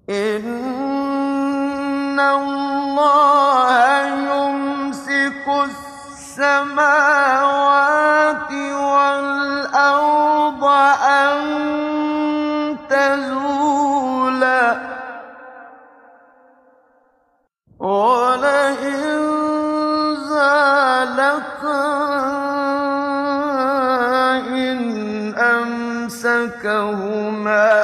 إِنَّ اللَّهَ يُمْسِكُ السَّمَاوَاتِ وَالْأَرْضَ أَن تَزُولَا وَلَئِن زَالَتَا إِنْ أَمْسَكَهُمَا